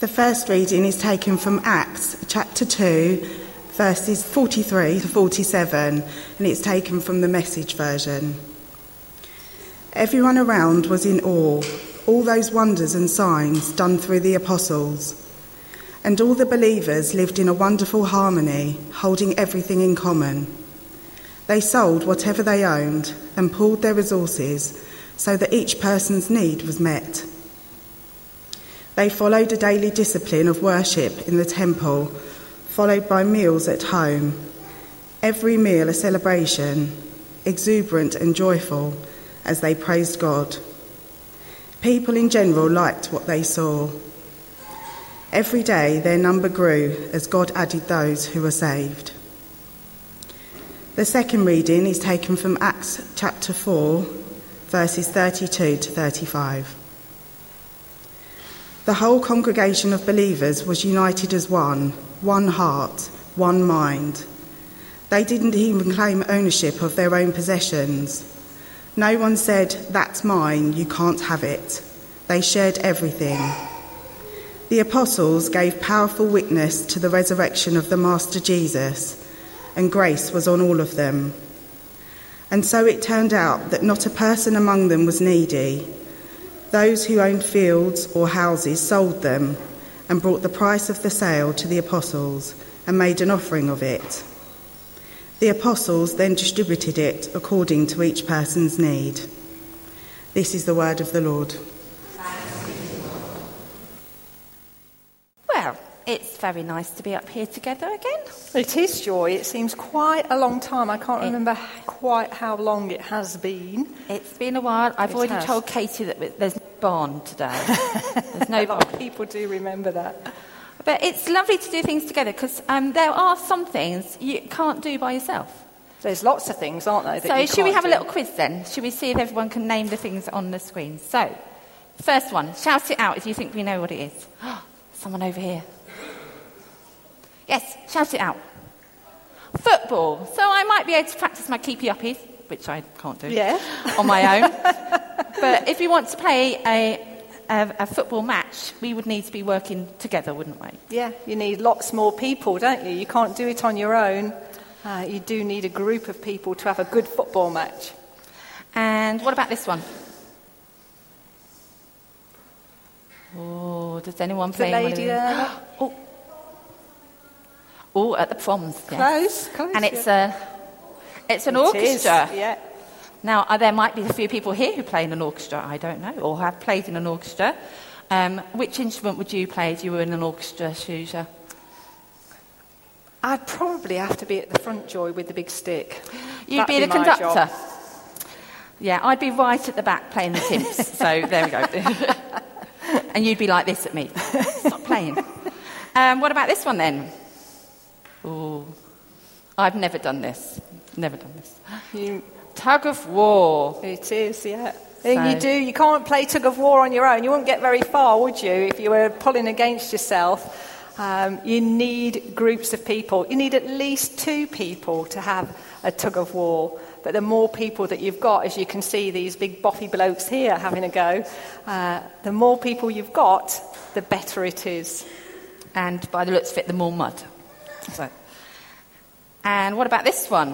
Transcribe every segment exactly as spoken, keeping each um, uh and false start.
The first reading is taken from Acts chapter two, verses forty-three to forty-seven, and it's taken from the Message version. Everyone around was in awe, all those wonders and signs done through the apostles. And all the believers lived in a wonderful harmony, holding everything in common. They sold whatever they owned and pooled their resources so that each person's need was met. They followed a daily discipline of worship in the temple, followed by meals at home, every meal a celebration, exuberant and joyful as they praised God. People in general liked what they saw. Every day their number grew as God added those who were saved. The second reading is taken from Acts chapter four, verses thirty-two to thirty-five. The whole congregation of believers was united as one, one heart, one mind. They didn't even claim ownership of their own possessions. No one said, "That's mine, you can't have it." They shared everything. The apostles gave powerful witness to the resurrection of the Master Jesus, and grace was on all of them. And so it turned out that not a person among them was needy. Those who owned fields or houses sold them and brought the price of the sale to the apostles and made an offering of it. The apostles then distributed it according to each person's need. This is the word of the Lord. Well, it's very nice to be up here together again. It is, Joy. It seems quite a long time. I can't it, remember quite how long it has been. It's been a while. I've it already has. told Katie that there's no barn today. There's no a lot of people do remember that. But it's lovely to do things together because um, there are some things you can't do by yourself. There's lots of things, aren't there? That so you should we have do. a little quiz then? Should we see if everyone can name the things on the screen? So, first one, shout it out if you think we know what it is. Someone over here. Yes, shout it out. Football. So I might be able to practice my keepy-uppies, which I can't do yeah. on my own. But if we want to play a, a, a football match, we would need to be working together, wouldn't we? Yeah, you need lots more people, don't you? You can't do it on your own. Uh, you do need a group of people to have a good football match. And what about this one? Oh, does anyone play? The lady there. Oh. Oh, at the proms. Close, yes. close. And it's yeah. a, it's an it orchestra. Is, yeah. Now, uh, there might be a few people here who play in an orchestra. I don't know, or have played in an orchestra. Um, which instrument would you play if you were in an orchestra, Shuja? I'd probably have to be at the front, Joy, with the big stick. You'd That'd be the be my conductor. job. Yeah, I'd be right at the back playing the timps. So there we go. And you'd be like this at me. Stop playing. Um, what about this one then? Oh, I've never done this. Never done this. You, tug of war. It is, yeah. So, you do. You can't play tug of war on your own. You wouldn't get very far, would you, if you were pulling against yourself? Um, you need groups of people. You need at least two people to have a tug of war. But the more people that you've got, as you can see these big boffy blokes here having a go, uh, the more people you've got, the better it is. And by the looks of it, the more mud. So, and what about this one?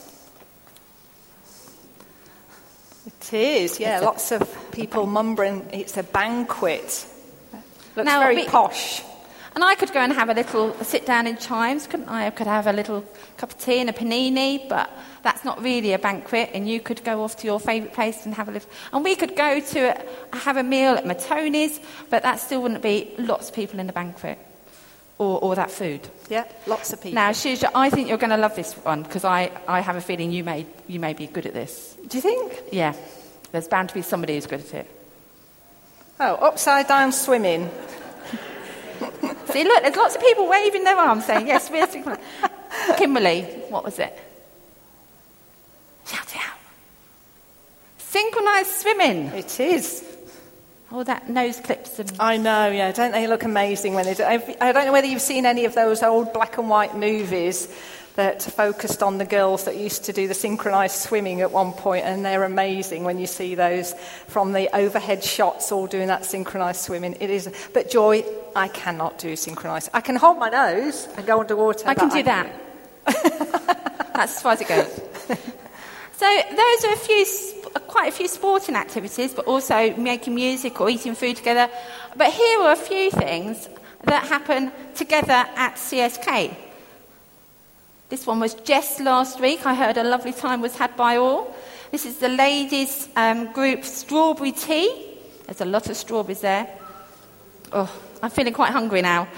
It is, yeah. Lots of people mumbling. It's a banquet. Looks now, very we, posh. And I could go and have a little sit down in Chimes, couldn't I? I could have a little cup of tea and a panini, but that's not really a banquet. And you could go off to your favourite place and have a little. And we could go to a, have a meal at Matoni's, but that still wouldn't be lots of people in the banquet. Or, or that food. Yeah, lots of people. Now, Shuja, I think you're going to love this one because I, I have a feeling you may you may be good at this. Do you think? Yeah. There's bound to be somebody who's good at it. Oh, upside down swimming. See, look, there's lots of people waving their arms saying, yes, we're synchronised. Kimberly, what was it? Shout it out. Synchronised swimming. It is. Oh, that nose clips. And... I know, yeah. Don't they look amazing when they do? I've, I don't know whether you've seen any of those old black and white movies that focused on the girls that used to do the synchronised swimming at one point, and they're amazing when you see those from the overhead shots all doing that synchronised swimming. It is, but Joy, I cannot do synchronised. I can hold my nose and go underwater. I can do I that. That's as far as it goes. So those are a few, quite a few sporting activities, but also making music or eating food together. But here are a few things that happen together at C S K. This one was just last week. I heard a lovely time was had by all. This is the ladies' um, group Strawberry Tea. There's a lot of strawberries there. Oh, I'm feeling quite hungry now.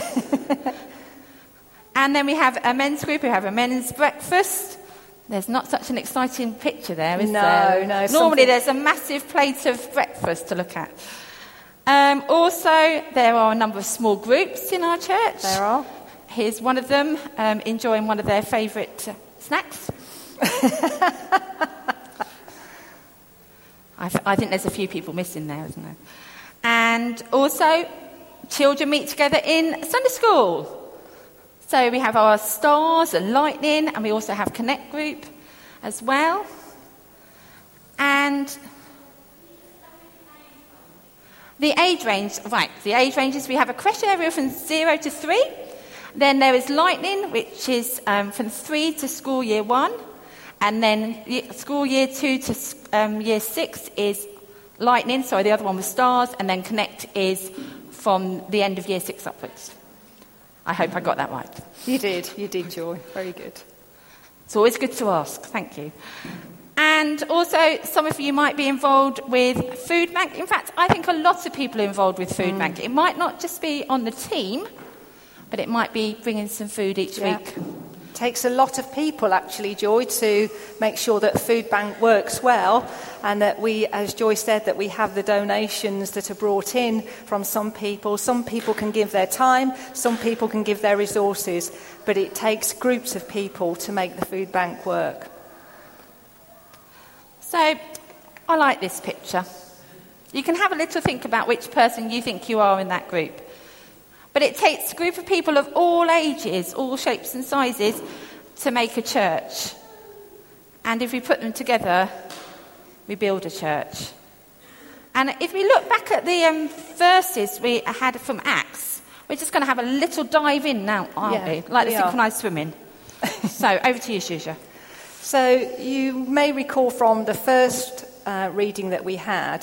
And then we have a men's group who have a men's breakfast. There's not such an exciting picture there, is no, there? No, no. Normally there's a massive plate of breakfast to look at. Um, also, there are a number of small groups in our church. There are. Here's one of them, um, enjoying one of their favourite uh, snacks. I, th- I think there's a few people missing there, isn't there? And also, children meet together in Sunday school. So we have our stars and lightning, and we also have Connect Group as well. And the age range, right, the age ranges, we have a creche area from zero to three. Then there is lightning, which is um, from three to school year one. And then school year two to um, year six is lightning, sorry, the other one was stars. And then Connect is from the end of year six upwards. I hope I got that right. You did, you did, Joy. Very good. It's always good to ask. Thank you. And also, some of you might be involved with Food Bank. In fact, I think a lot of people are involved with Food mm. Bank. It might not just be on the team, but it might be bringing some food each yeah. week. It takes a lot of people, actually, Joy, to make sure that Food Bank works well, and that we, as Joy said, that we have the donations that are brought in from some people. Some people can give their time, some people can give their resources, but it takes groups of people to make the Food Bank work. So, I like this picture. You can have a little think about which person you think you are in that group. But it takes a group of people of all ages, all shapes and sizes, to make a church. And if we put them together, we build a church. And if we look back at the um, verses we had from Acts, we're just going to have a little dive in now, aren't yeah, we? Like we the synchronised swimming. So, over to you, Shusha. So, you may recall from the first uh, reading that we had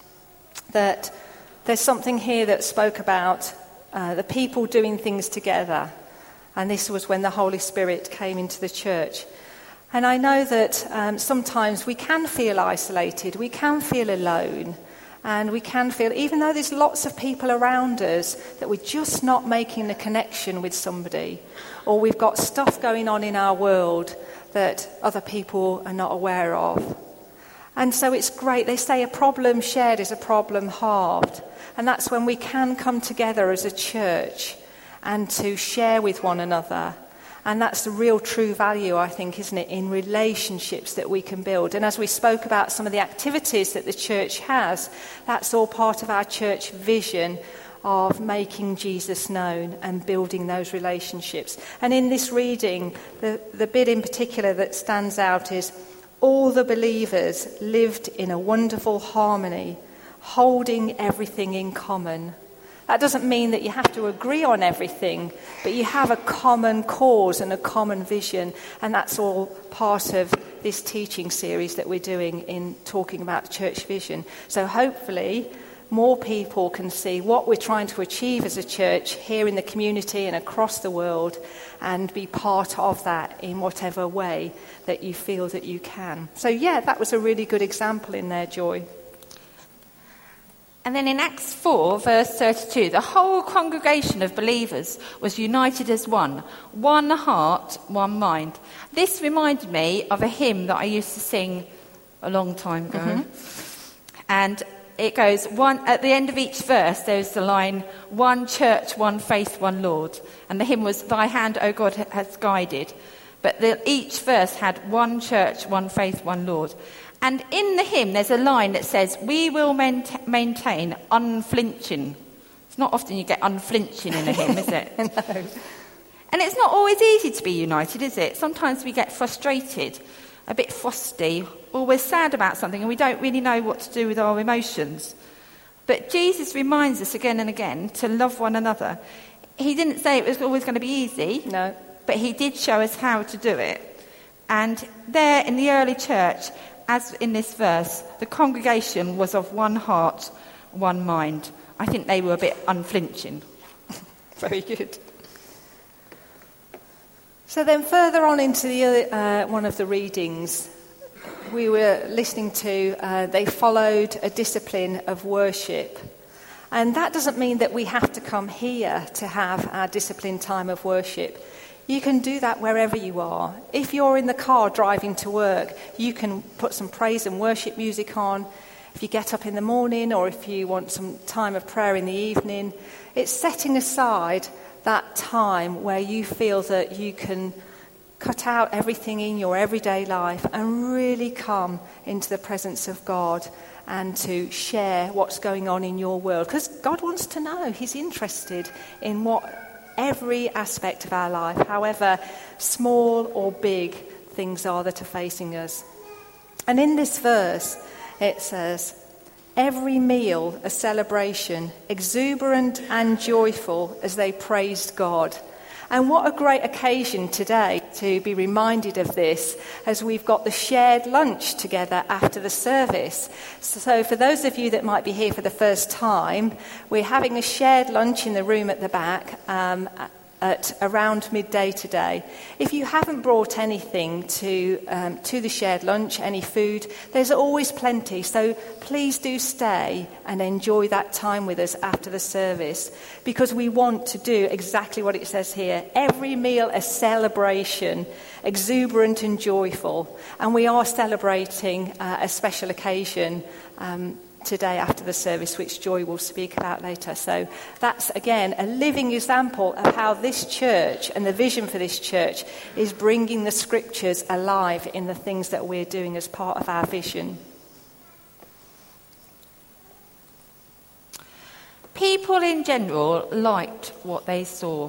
that there's something here that spoke about Uh, the people doing things together. And this was when the Holy Spirit came into the church. And I know that um, sometimes we can feel isolated, we can feel alone, and we can feel, even though there's lots of people around us, that we're just not making a connection with somebody, or we've got stuff going on in our world that other people are not aware of. And so it's great. They say a problem shared is a problem halved. And that's when we can come together as a church and to share with one another. And that's the real true value, I think, isn't it, in relationships that we can build. And as we spoke about some of the activities that the church has, that's all part of our church vision of making Jesus known and building those relationships. And in this reading, the, the bit in particular that stands out is, all the believers lived in a wonderful harmony, holding everything in common. That doesn't mean that you have to agree on everything, but you have a common cause and a common vision, and that's all part of this teaching series that we're doing in talking about church vision. So hopefully more people can see what we're trying to achieve as a church here in the community and across the world, and be part of that in whatever way that you feel that you can. So yeah, that was a really good example in there, Joy. And then in Acts four, verse thirty-two, the whole congregation of believers was united as one, one heart, one mind. This reminded me of a hymn that I used to sing a long time ago. Mm-hmm. And it goes, one at the end of each verse, there's the line, one church, one faith, one Lord. And the hymn was, thy hand, O God, has guided. But the, each verse had one church, one faith, one Lord. And in the hymn, there's a line that says, we will maint- maintain unflinching. It's not often you get unflinching in a hymn, is it? No. And it's not always easy to be united, is it? Sometimes we get frustrated, a bit frosty, or we're sad about something and we don't really know what to do with our emotions. But Jesus reminds us again and again to love one another. He didn't say it was always going to be easy. No. But he did show us how to do it. And there in the early church, as in this verse, the congregation was of one heart, one mind. I think they were a bit unflinching. Very good. So then further on into the uh, one of the readings, we were listening to, uh, they followed a discipline of worship. And that doesn't mean that we have to come here to have our disciplined time of worship. You can do that wherever you are. If you're in the car driving to work, you can put some praise and worship music on. If you get up in the morning, or if you want some time of prayer in the evening, it's setting aside that time where you feel that you can cut out everything in your everyday life and really come into the presence of God and to share what's going on in your world. Because God wants to know. He's interested in what every aspect of our life, however small or big things are that are facing us. And in this verse, it says, every meal a celebration, exuberant and joyful as they praised God. And what a great occasion today to be reminded of this, as we've got the shared lunch together after the service. So for those of you that might be here for the first time, we're having a shared lunch in the room at the back um, at around midday today. If you haven't brought anything to um, to the shared lunch, any food, there's always plenty. So please do stay and enjoy that time with us after the service, because we want to do exactly what it says here. Every meal a celebration, exuberant and joyful. And we are celebrating uh, a special occasion um today after the service, which Joy will speak about later. So that's, again, a living example of how this church and the vision for this church is bringing the scriptures alive in the things that we're doing as part of our vision. People in general liked what they saw.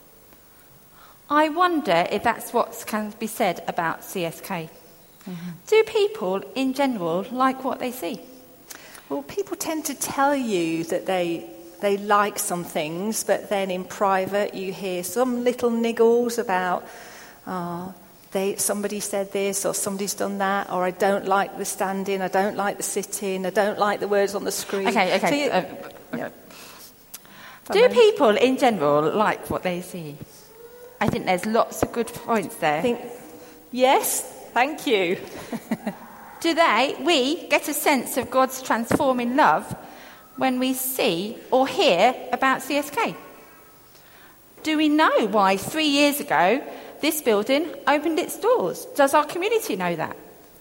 I wonder if that's what can be said about C S K. Mm-hmm. Do people in general like what they see? Well, people tend to tell you that they they like some things, but then in private you hear some little niggles about, oh, they somebody said this, or somebody's done that, or I don't like the standing, I don't like the sitting, I don't like the words on the screen. Okay, okay. So you, uh, yeah. Do people in general like what they see? I think there's lots of good points there. I think, yes, thank you. Do they, we, get a sense of God's transforming love when we see or hear about C S K? Do we know why three years ago this building opened its doors? Does our community know that?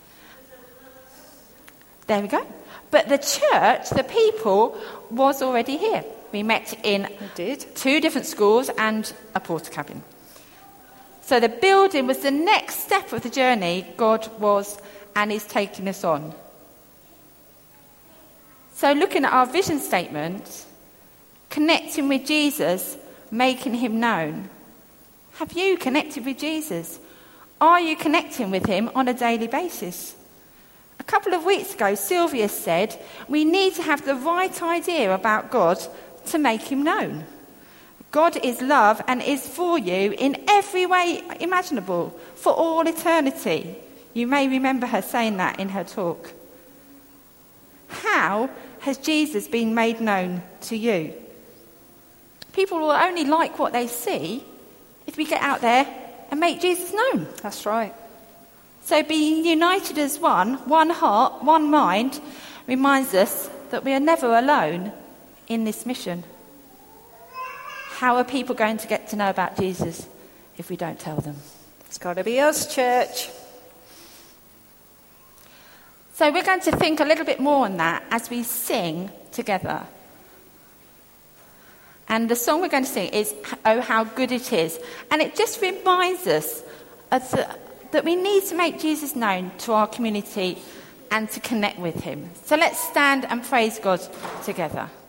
There we go. But the church, the people, was already here. We met in did. two different schools and a porter cabin. So the building was the next step of the journey God was and is taking us on. So looking at our vision statement, connecting with Jesus, making him known. Have you connected with Jesus? Are you connecting with him on a daily basis? A couple of weeks ago, Sylvia said we need to have the right idea about God to make him known. God is love and is for you in every way imaginable for all eternity. You may remember her saying that in her talk. How has Jesus been made known to you? People will only like what they see if we get out there and make Jesus known. That's right. So being united as one, one heart, one mind, reminds us that we are never alone in this mission. How are people going to get to know about Jesus if we don't tell them? It's got to be us, church. So we're going to think a little bit more on that as we sing together. And the song we're going to sing is Oh, How Good It Is. And it just reminds us of the, that we need to make Jesus known to our community and to connect with him. So let's stand and praise God together.